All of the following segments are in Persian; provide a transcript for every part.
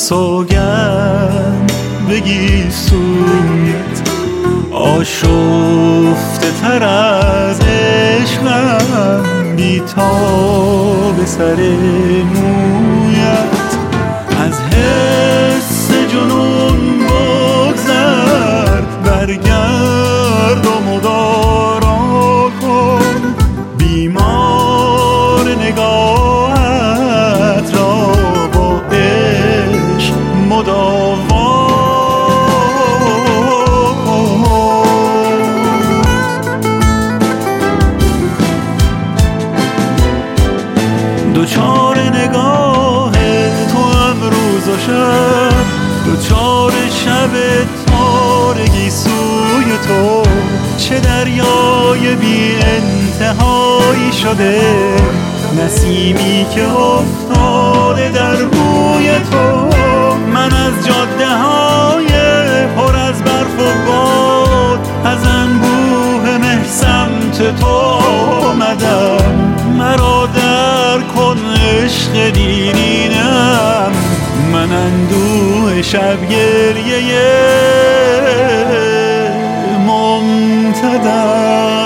سوگند بگی سویت آشفته تر از عشقم بی تاب سر مویت از حس جنون بگذر برگرد و مدارا کن بیمار نگاهت را با عشق مداوا دوچار نگاه تو امروز و شب دوچار شب تارگی سوی تو چه دریای بی انتهایی شده نسیمی که افتاده در روی تو من از جاده های پر از برف و باد از انبوه مه سمت تو آمدم مرا در کن عشق دیرینم من اندوه شب گریه ممتدم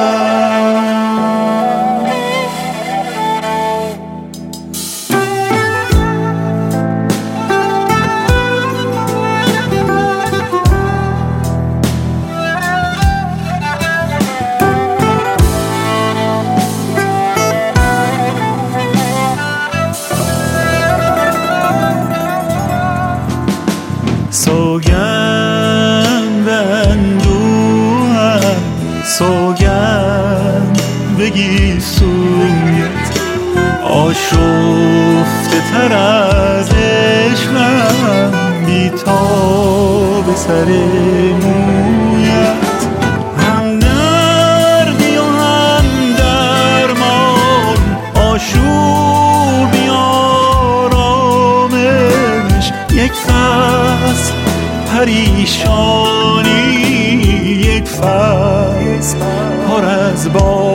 سوگند به اندوهم سوگند بگی سویت آشفته تر از عشقم بی تاب سر مویت هم دردی و هم درمان آشوبی آرامش یک فصل پریشانی یک فصل پر از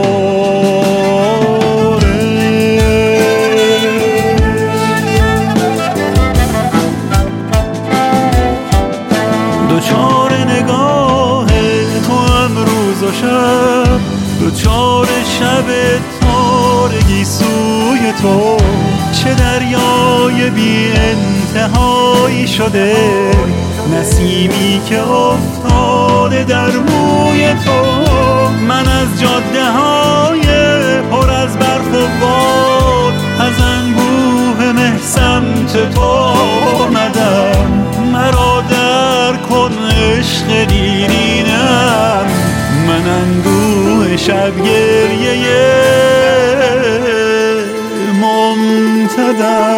دوچار نگاه تو امروز و شب دوچار شب تارگی سوی تو چه دریای بی انتهایی شده نسیمی که افتاده در روی تو من از جاده های پر از برف و باد از انبوه مه سمت تو آمدم مرا در کن عشق دیرینم من اندوه شب گریه ممتدم